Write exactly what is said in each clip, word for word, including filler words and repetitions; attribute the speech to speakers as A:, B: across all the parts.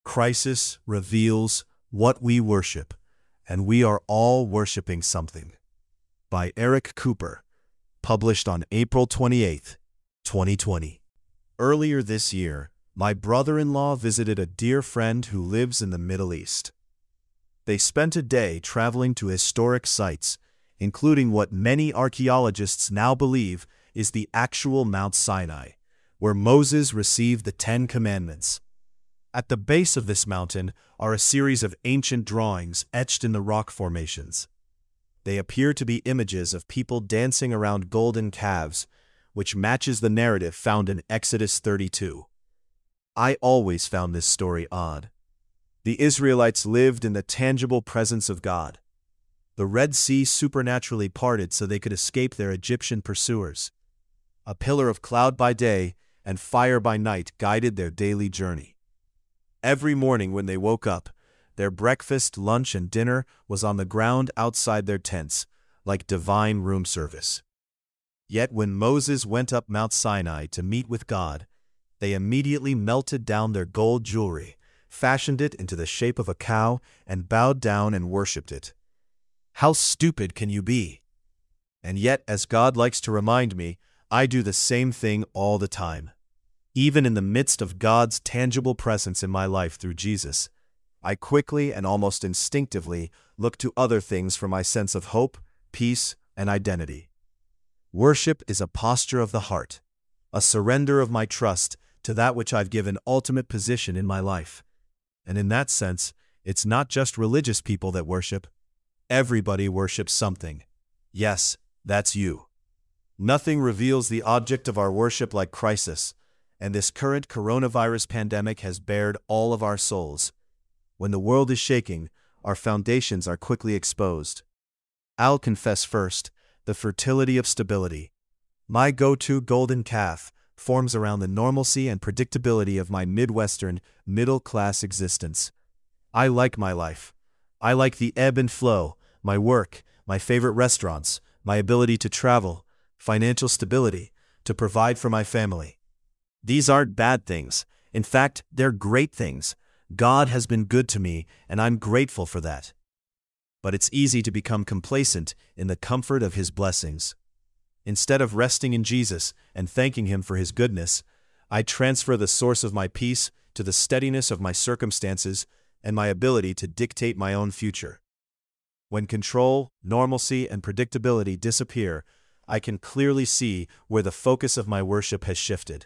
A: Crisis reveals what we worship, and we are all worshiping something. By Eric Cooper, published on April twenty-eighth, twenty twenty. Earlier this year, my brother-in-law visited a dear friend who lives in the Middle East. They spent a day traveling to historic sites, including what many archaeologists now believe is the actual Mount Sinai, where Moses received the Ten Commandments. At the base of this mountain are a series of ancient drawings etched in the rock formations. They appear to be images of people dancing around golden calves, which matches the narrative found in Exodus thirty-two. I always found this story odd. The Israelites lived in the tangible presence of God. The Red Sea supernaturally parted so they could escape their Egyptian pursuers. A pillar of cloud by day and fire by night guided their daily journey. Every morning when they woke up, their breakfast, lunch, and dinner was on the ground outside their tents, like divine room service. Yet when Moses went up Mount Sinai to meet with God, they immediately melted down their gold jewelry, fashioned it into the shape of a cow, and bowed down and worshipped it. How stupid can you be? And yet, as God likes to remind me, I do the same thing all the time. Even in the midst of God's tangible presence in my life through Jesus, I quickly and almost instinctively look to other things for my sense of hope, peace, and identity. Worship is a posture of the heart, a surrender of my trust to that which I've given ultimate position in my life. And in that sense, it's not just religious people that worship. Everybody worships something. Yes, that's you. Nothing reveals the object of our worship like crisis, and this current coronavirus pandemic has bared all of our souls. When the world is shaking, our foundations are quickly exposed. I'll confess first, the fertility of stability. My go-to golden calf forms around the normalcy and predictability of my Midwestern, middle-class existence. I like my life. I like the ebb and flow, my work, my favorite restaurants, my ability to travel, financial stability, to provide for my family. These aren't bad things. In fact, they're great things. God has been good to me, and I'm grateful for that. But it's easy to become complacent in the comfort of His blessings. Instead of resting in Jesus and thanking Him for His goodness, I transfer the source of my peace to the steadiness of my circumstances and my ability to dictate my own future. When control, normalcy, and predictability disappear, I can clearly see where the focus of my worship has shifted.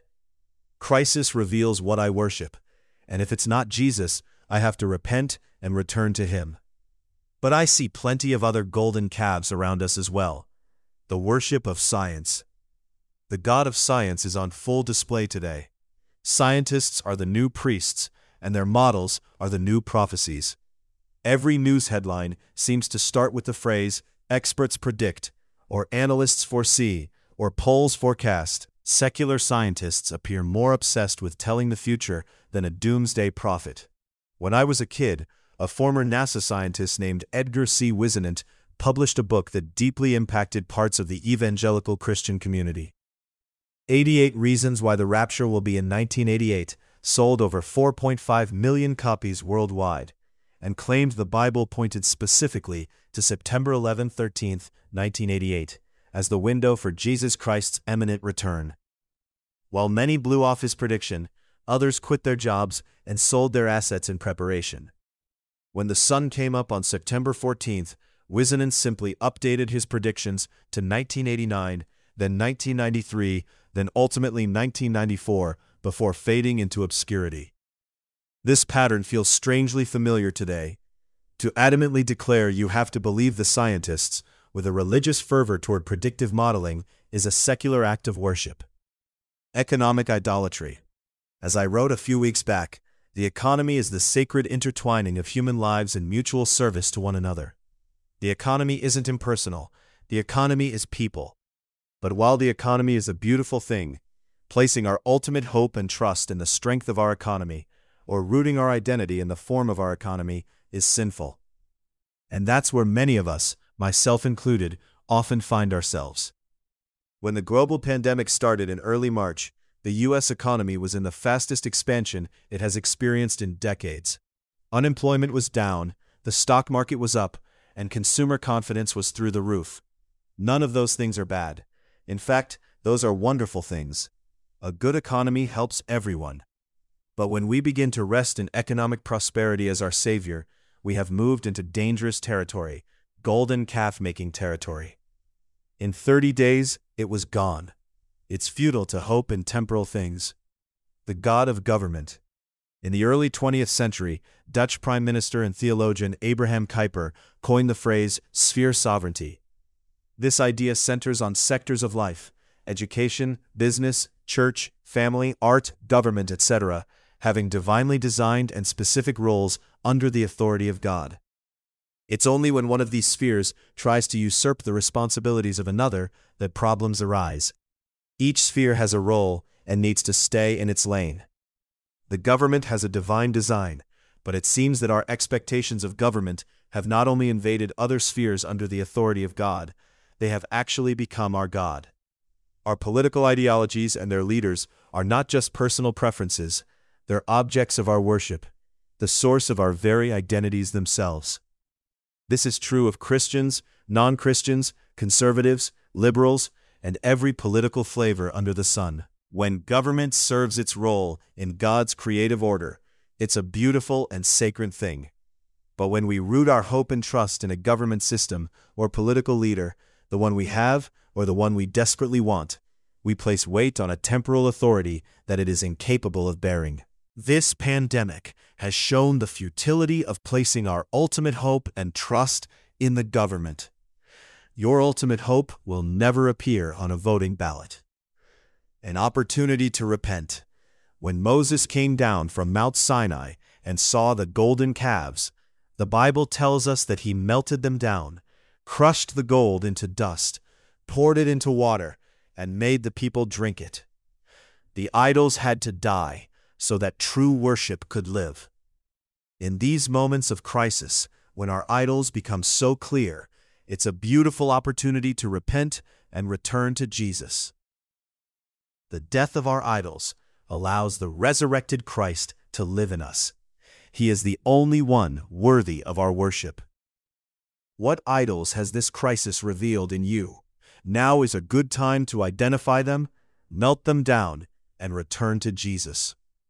A: Crisis reveals what I worship, and if it's not Jesus, I have to repent and return to Him. But I see plenty of other golden calves around us as well. The worship of science. The God of science is on full display today. Scientists are the new priests, and their models are the new prophecies. Every news headline seems to start with the phrase, experts predict, or analysts foresee, or polls forecast. Secular scientists appear more obsessed with telling the future than a doomsday prophet. When I was a kid, a former NASA scientist named Edgar C. Whisenant published a book that deeply impacted parts of the evangelical Christian community. eighty-eight Reasons Why the Rapture Will Be in nineteen eighty-eight sold over four point five million copies worldwide, and claimed the Bible pointed specifically to September eleventh to thirteenth, nineteen eighty-eight, as the window for Jesus Christ's imminent return. While many blew off his prediction, others quit their jobs and sold their assets in preparation. When the sun came up on September fourteenth, Whisenant simply updated his predictions to nineteen eighty-nine, then nineteen ninety-three, then ultimately nineteen ninety-four, before fading into obscurity. This pattern feels strangely familiar today. To adamantly declare you have to believe the scientists, with a religious fervor toward predictive modeling, is a secular act of worship. Economic idolatry. As I wrote a few weeks back, the economy is the sacred intertwining of human lives in mutual service to one another. The economy isn't impersonal. The economy is people. But while the economy is a beautiful thing, placing our ultimate hope and trust in the strength of our economy, or rooting our identity in the form of our economy, is sinful. And that's where many of us, myself included, often find ourselves. When the global pandemic started in early March, The U S economy was in the fastest expansion it has experienced in decades. Unemployment was down, the stock market was up, and consumer confidence was through the roof. None of those things are bad. In fact, those are wonderful things. A good economy helps everyone. But when we begin to rest in economic prosperity as our savior, we have moved into dangerous territory, golden calf-making territory. In thirty days, it was gone. It's futile to hope in temporal things. The God of government. In the early twentieth century, Dutch Prime Minister and theologian Abraham Kuyper coined the phrase sphere sovereignty. This idea centers on sectors of life, education, business, church, family, art, government, et cetera, having divinely designed and specific roles under the authority of God. It's only when one of these spheres tries to usurp the responsibilities of another that problems arise. Each sphere has a role and needs to stay in its lane. The government has a divine design, but it seems that our expectations of government have not only invaded other spheres under the authority of God, they have actually become our God. Our political ideologies and their leaders are not just personal preferences, they're objects of our worship, the source of our very identities themselves. This is true of Christians, non-Christians, conservatives, liberals, and every political flavor under the sun. When government serves its role in God's creative order, it's a beautiful and sacred thing. But when we root our hope and trust in a government system or political leader, the one we have or the one we desperately want, we place weight on a temporal authority that it is incapable of bearing. This pandemic has shown the futility of placing our ultimate hope and trust in the government. Your ultimate hope will never appear on a voting ballot. An opportunity to repent. When Moses came down from Mount Sinai and saw the golden calves, the Bible tells us that he melted them down, crushed the gold into dust, poured it into water, and made the people drink it. The idols had to die so that true worship could live. In these moments of crisis, when our idols become so clear, it's a beautiful opportunity to repent and return to Jesus. The death of our idols allows the resurrected Christ to live in us. He is the only one worthy of our worship. What idols has this crisis revealed in you? Now is a good time to identify them, melt them down, and return to Jesus.